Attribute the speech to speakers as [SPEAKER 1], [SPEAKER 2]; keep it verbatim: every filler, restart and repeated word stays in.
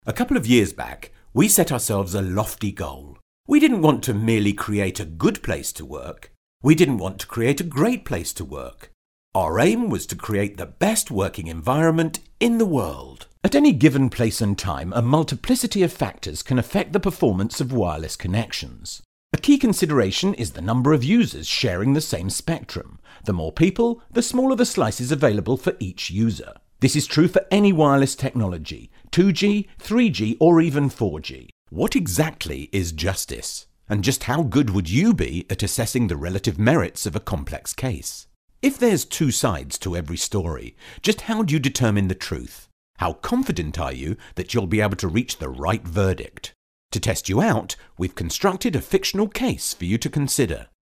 [SPEAKER 1] A couple of years back, we set ourselves a lofty goal. We didn't want to merely create a good place to work. We didn't want to create a great place to work. Our aim was to create the best working environment in the world. At any given place and time, a multiplicity of factors can affect the performance of wireless connections. A key consideration is the number of users sharing the same spectrum. The more people, the smaller the slices available for each user. This is true for any wireless technology, two G, three G, or even four G. What exactly is justice? And just how good would you be at assessing the relative merits of a complex case? If there's two sides to every story, just how do you determine the truth? How confident are you that you'll be able to reach the right verdict? To test you out, we've constructed a fictional case for you to consider.